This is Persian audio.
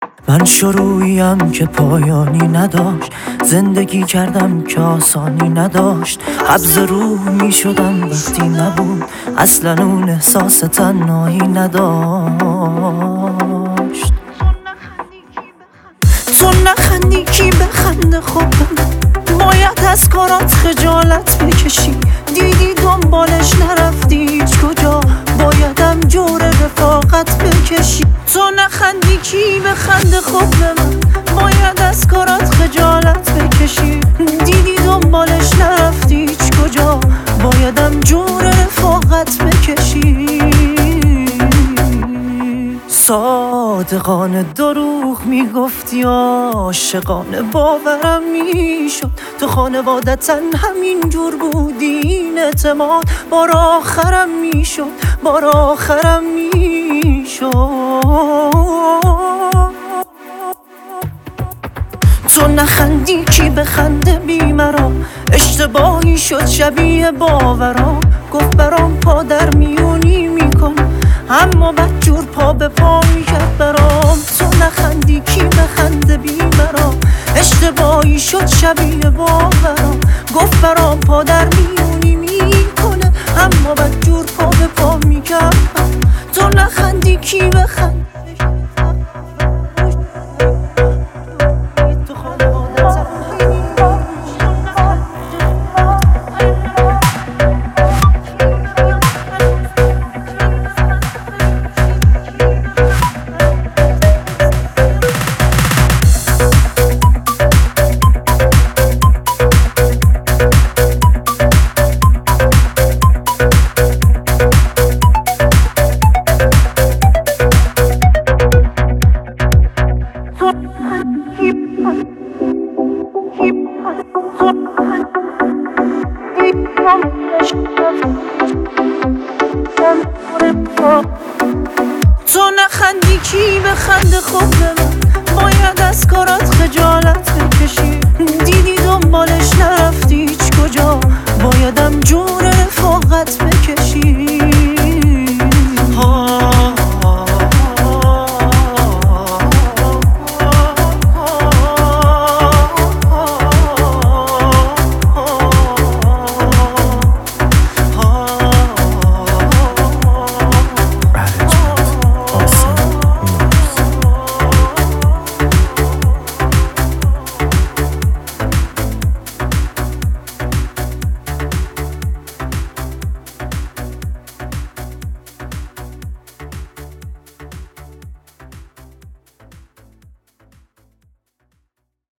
من شروعیم که پایانی نداشت، زندگی کردم که آسانی نداشت. قبض روح می شدم وقتی نبود، اصلا اون احساس تنهایی نداشت. تو نخندی کی بخنده؟ خب باید از کارات خجالت بکشی. دیدی دنبالش نرفتی هیچ کجا، بایدم جور رفاقت بکشی. تو نخندی کی بخنده؟ خب به من باید از کارات خجالت بکشی. دیدی دنبالش نرفتی هیچ کجا، بایدم جور رفاقت بکشی. صادقانه دروغ میگفتی، عاشقانه باورم میشد. تو خانوادتا همینجور بودی، این اعتماد بار آخرم میشد، بار آخرم میشد. تو نخندی کی بخنده بی مرا، اشتباهی شد شبیه باورا. گفت برام پا در میونی میکن، اما بدجور پا به پا میکرد برام. تو نخندی کی بخنده بی مرا، اشتباهی شد شبیه باورا. گفت برام پا در میونی میکنه، اما بدجور پا به پا میکرد. تو نخندی کی بخنده تو نخندی کی بخنده؟ خب به من باید از کارات خجالت بکشی. دیدی دنبالش نرفتی هیچ کجا، بایدم جور